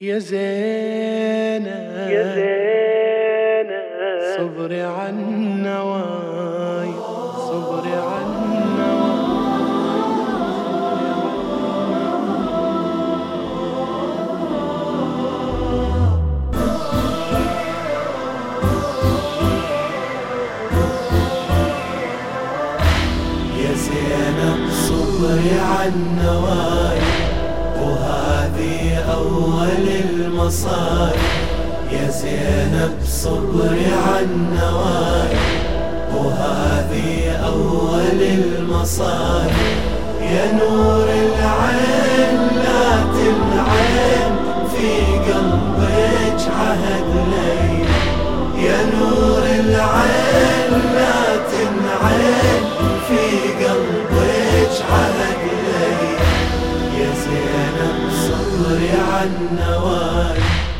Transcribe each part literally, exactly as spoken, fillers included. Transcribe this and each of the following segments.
يا زينب يا زينب صبري عالنواي صبري عالنواي يا زينب صبري عالنواي وهذه أول المصايب. يا زينب صبري عالنواي وهذه أول المصايب. يا نور العين لا تنعين في قلبك عهد ليل. يا نور العين لا تنعين في قلبك عهد ليل. يا زينب صبري عالنواي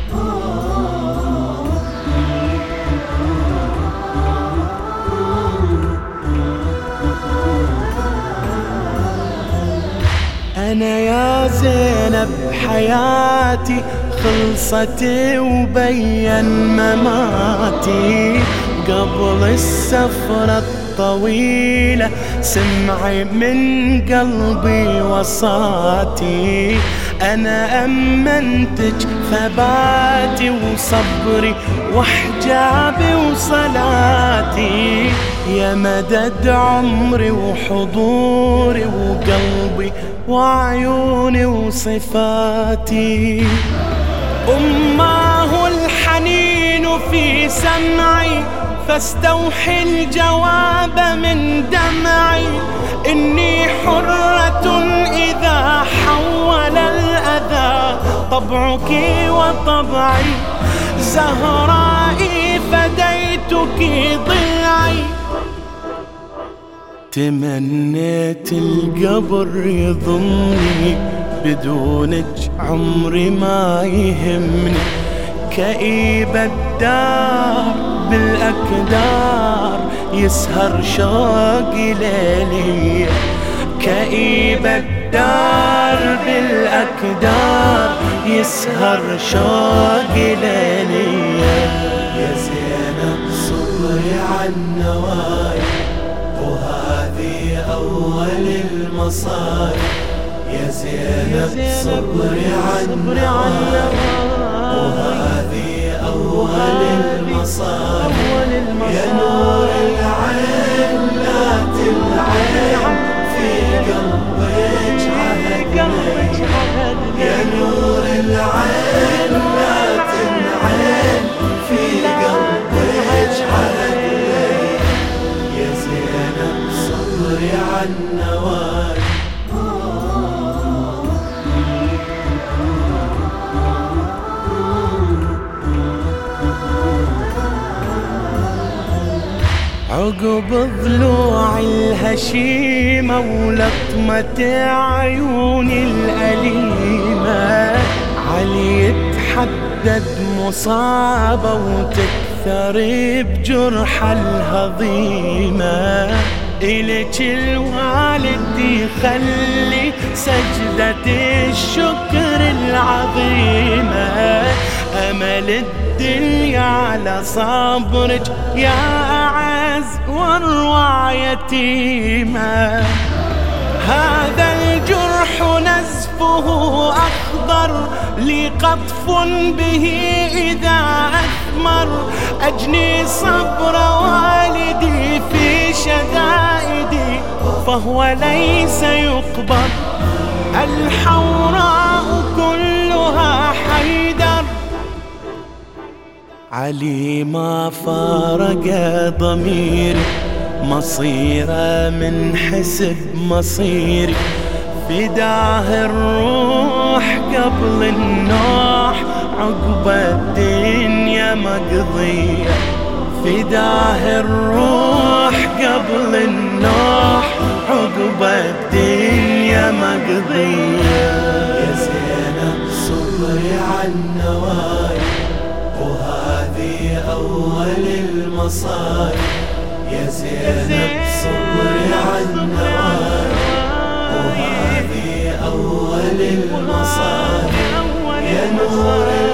أنا يا زينب حياتي خلصت وبين مماتي. قبل السفرة الطويلة سمعي من قلبي وصاتي. أنا أمنتك ثباتي وصبري وحجابي وصلاتي. يا مدد عمري وحضوري وقلبي وعيوني وصفاتي. أماه الحنين في سمعي فاستوحي الجواب من دمعي. إني حرة إذا حول الأذى طبعك وطبعي. زهرائي فديتك ضلعي. تمنيت القبر يضمني بدونك عمري ما يهمني. كئيب الدار بالأكدار يسهر شوقي ليلي. كئيب الدار بالأكدار يسهر شوقي ليلي. يا زينب صبري عالنواي وهذه أول المصايب. يا زينب صبري عالنواي وهذه أول المصايب. يا نور العين لا تنعين في قلبك عهد ليل. يا نور العين لا تنعين في قلبك عهد ليل. يا زينب صبري عالنواي عقب ضلوع الهشيمة ولطمة عيوني الأليمة. علي يتحدد مصابة وتكثر بجرح الهضيمة. إلك الوالد يخلي سجدة الشكر العظيمة. أمل الدنيا على صبرك يا أعز واروع يتيمة. هذا الجرح نزفه أخضر لي قطف به إذا أثمر. أجني صبر والدي في شدائدي فهو ليس يقبر. الحوراء كلها حيدر. علي ما فارق ضميري مصيره من حسب مصيري. فداه الروح قبل النوح عقب الدنيا مقضية. فداه الروح قبل النوح عقب الدنيا مقضية. يا زينب صبري عالنواي وهذه أول المصايب. يا زينب صبري عالنواي وهذه أول المصايب. يا نور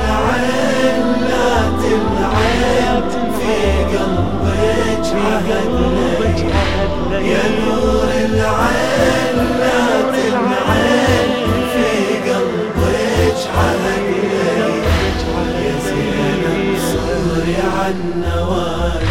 عن نواي.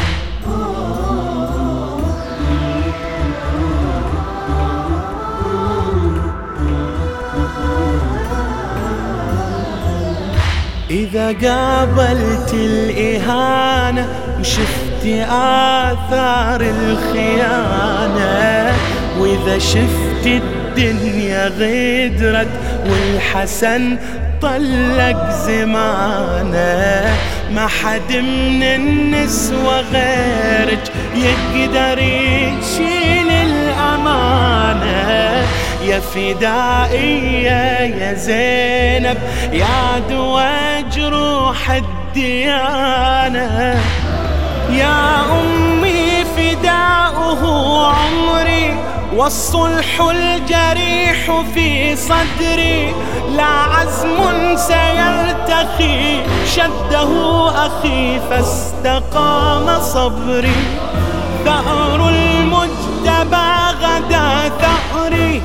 إذا قابلت الإهانة وشفت آثار الخيانة، وإذا شفت الدنيا غدرت والحسن طلق زمانه، ما حد من النسوة غيرك يقدر يشيل الأمانة. يا فدائية يا زينب يا دوا جروح الديانة، يا أمي فداؤه عمري والصلح الجريح في صدري، لا عزم سيرتخي شده أخي فاستقام صبري، ثأر المجتبى غدا ثأري.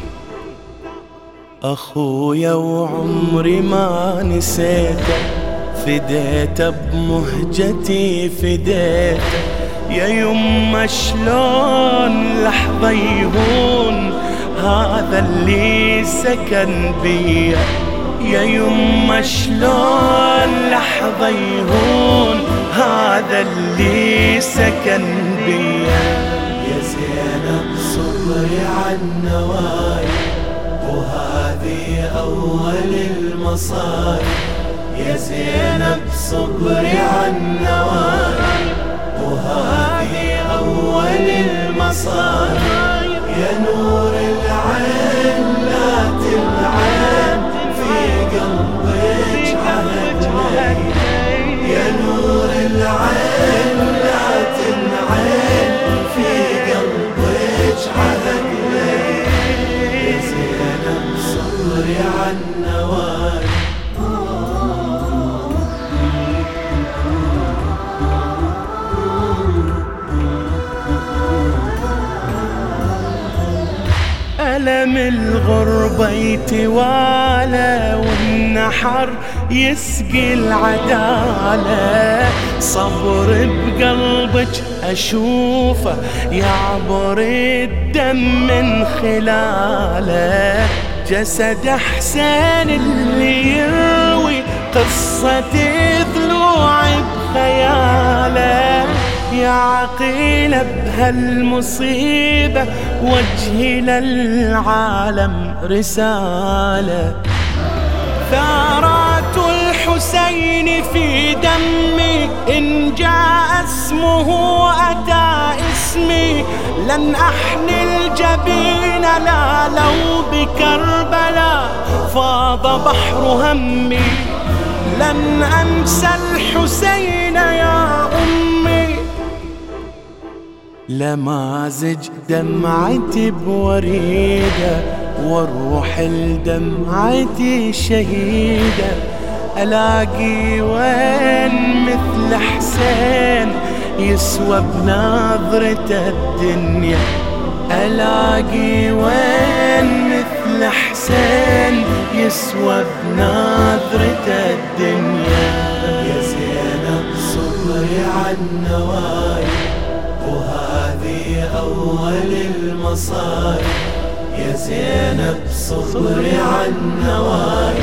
أخويا وعمري ما نسيته، فديته بمهجتي فديته، يا يما شلون لحظة يهون هذا اللي سكن بيا، يا يما شلون لحظة يهون هذا اللي سكن بيا. يا زينب صبري عن نواي، وهذه أول المصايب. يا زينب صبري عن نواي، وهذه أول المصايب. يا نور العين لا تلعن في قلبك عهد، يا نور العين لا تلعن في قلبك عهد. يا زينب صبري عن نواي. ألم الغربة يتوالى والنحر يسقي العدالة، صبر بقلبك أشوفه يعبر الدم من خلاله، جسد حسين اللي يروي قصة ضلوع بخياله، يا عقيلة بهالمصيبة وجهي للعالم رسالة، ثارات الحسين في دمي إن جاء اسمه أتى اسمي، لن أحني الجبين لا لو بكربلاء فاض بحر همي، لن أنسى الحسين يا أمي، لمازج دمعتي بوريدة والروح لدمعتي شهيدة، ألاقي وين مثل حسين يسوى بنظرة الدنيا، ألاقي وين مثل حسين يسوى بنظرة الدنيا. يا زينب صبري عن نواي، وهذه أول المصايب. يا زينب صبري عن نواي،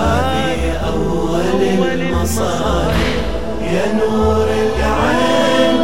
وهذه أول المصايب. يا نور العين